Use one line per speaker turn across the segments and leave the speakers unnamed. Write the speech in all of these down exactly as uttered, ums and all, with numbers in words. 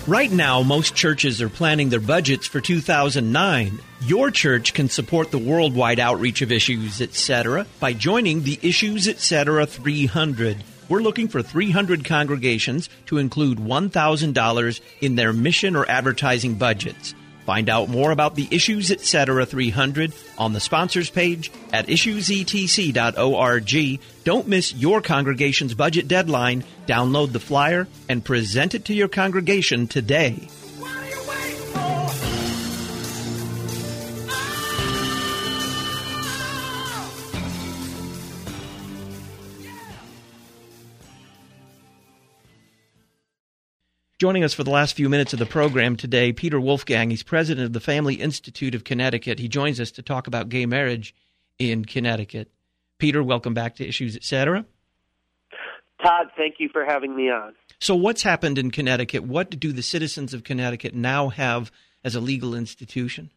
Right now, most churches are planning their budgets for two thousand nine. Your church can support the worldwide outreach of Issues, et cetera by joining the Issues, et cetera three hundred. We're looking for three hundred congregations to include one thousand dollars in their mission or advertising budgets. Find out more about the Issues, et cetera three hundred on the sponsors page at issues e t c dot org. Don't miss your congregation's budget deadline. Download the flyer and present it to your congregation today. Joining us for the last few minutes of the program today, Peter Wolfgang. He's president of the Family Institute of Connecticut. He joins us to talk about gay marriage in Connecticut. Peter, welcome back to Issues, et cetera.
Todd, thank you for having me on.
So what's happened in Connecticut? What do the citizens of Connecticut now have as a legal institution?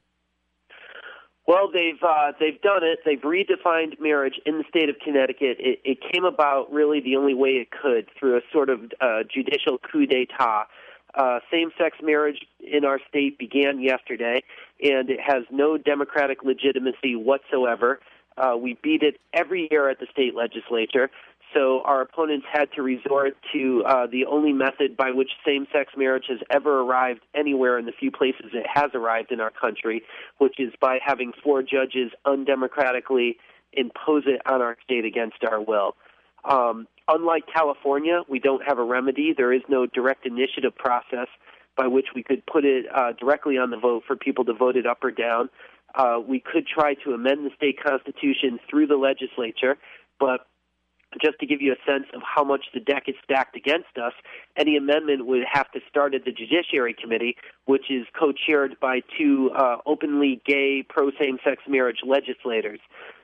Well, they've uh, they've done it. They've redefined marriage in the state of Connecticut. It, it came about really the only way it could, through a sort of uh, judicial coup d'etat. Uh, same-sex marriage in our state began yesterday, and it has no democratic legitimacy whatsoever. Uh, we beat it every year at the state legislature. So our opponents had to resort to uh, the only method by which same-sex marriage has ever arrived anywhere in the few places it has arrived in our country, which is by having four judges undemocratically impose it on our state against our will. Um, unlike California, we don't have a remedy. There is no direct initiative process by which we could put it uh, directly on the vote for people to vote it up or down. Uh, we could try to amend the state constitution through the legislature, but just to give you a sense of how much the deck is stacked against us, any amendment would have to start at the Judiciary Committee, which is co-chaired by two uh, openly gay, pro-same-sex marriage legislators.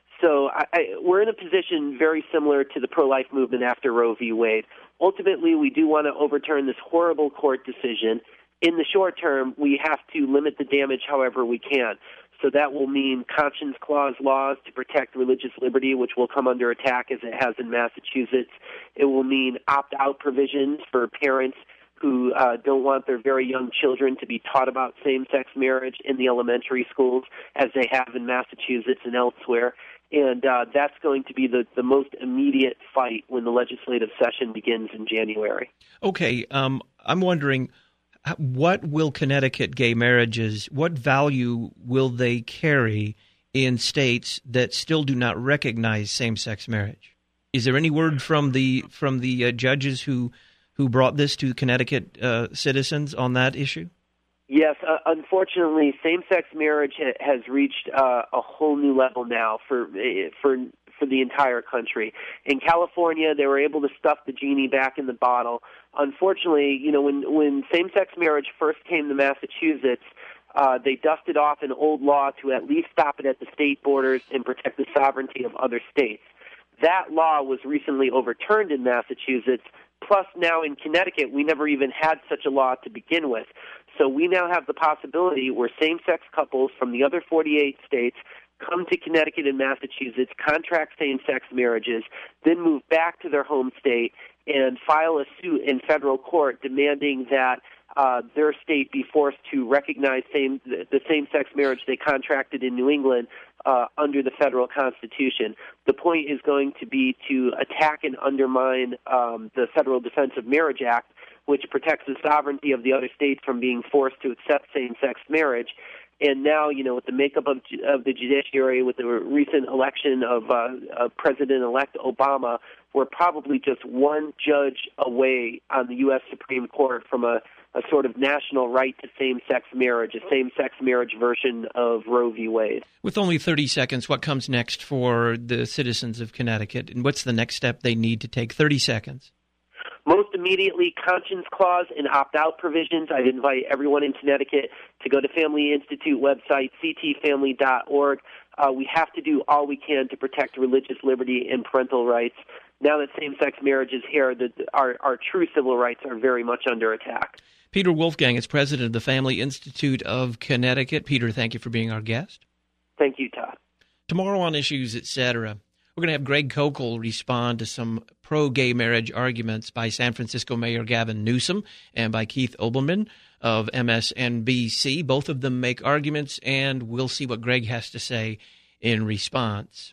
So I, I, we're in a position very similar to the pro-life movement after Roe v. Wade. Ultimately, we do want to overturn this horrible court decision. In the short term, we have to limit the damage however we can. So that will mean conscience clause laws to protect religious liberty, which will come under attack as it has in Massachusetts. It will mean opt-out provisions for parents who uh, don't want their very young children to be taught about same-sex marriage in the elementary schools, as they have in Massachusetts and elsewhere. And uh, that's going to be the, the most immediate fight when the legislative session begins in January.
Okay, um, I'm wondering, what will Connecticut gay marriages, what value will they carry in states that still do not recognize same-sex marriage? Is there any word from the from the uh, judges who who brought this to Connecticut uh, citizens on that issue?
Yes, uh, unfortunately, same-sex marriage ha- has reached uh, a whole new level now for for for the entire country. In California, they were able to stuff the genie back in the bottle. Unfortunately, you know, when when same-sex marriage first came to Massachusetts, uh, they dusted off an old law to at least stop it at the state borders and protect the sovereignty of other states. That law was recently overturned in Massachusetts. Plus, now in Connecticut, we never even had such a law to begin with. So we now have the possibility where same-sex couples from the other forty-eight states come to Connecticut and Massachusetts, contract same-sex marriages, then move back to their home state and file a suit in federal court demanding that uh, their state be forced to recognize same, the same-sex marriage they contracted in New England uh, under the federal Constitution. The point is going to be to attack and undermine um, the Federal Defense of Marriage Act, which protects the sovereignty of the other states from being forced to accept same-sex marriage. And now, you know, with the makeup of, of the judiciary, with the recent election of uh, uh, President-elect Obama, we're probably just one judge away on the U S Supreme Court from a, a sort of national right to same-sex marriage, a same-sex marriage version of Roe v. Wade.
With only thirty seconds, what comes next for the citizens of Connecticut, and what's the next step they need to take? thirty seconds.
Most immediately, conscience clause and opt-out provisions. I'd invite everyone in Connecticut to go to Family Institute website, c t family dot org. Uh, we have to do all we can to protect religious liberty and parental rights. Now that same-sex marriage is here, the, our, our true civil rights are very much under attack.
Peter Wolfgang is president of the Family Institute of Connecticut. Peter, thank you for being our guest.
Thank you, Todd.
Tomorrow on Issues, et cetera, We're going to have Greg Koukl respond to some pro-gay marriage arguments by San Francisco Mayor Gavin Newsom and by Keith Olbermann of M S N B C. Both of them make arguments, and we'll see what Greg has to say in response.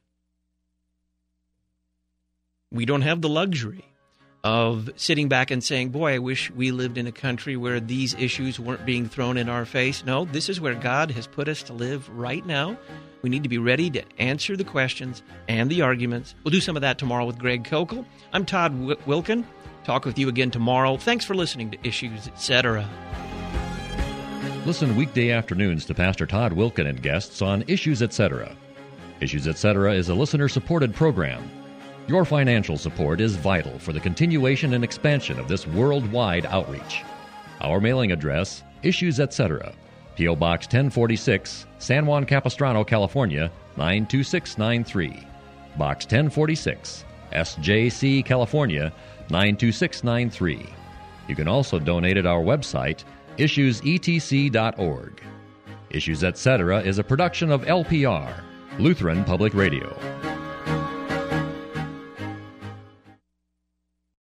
We don't have the luxury of sitting back and saying, boy, I wish we lived in a country where these issues weren't being thrown in our face. No, this is where God has put us to live right now. We need to be ready to answer the questions and the arguments. We'll do some of that tomorrow with Greg Koukl. I'm Todd w- Wilken. Talk with you again tomorrow. Thanks for listening to Issues, et cetera.
Listen weekday afternoons to Pastor Todd Wilken and guests on Issues, et cetera. Issues, et cetera is a listener-supported program. Your financial support is vital for the continuation and expansion of this worldwide outreach. Our mailing address, Issues, et cetera. P O. Box ten forty-six, San Juan Capistrano, California, nine two six nine three. Box ten forty-six, S J C, California, nine two six nine three. You can also donate at our website, issues e t c dot org. Issues, et cetera is a production of L P R, Lutheran Public Radio.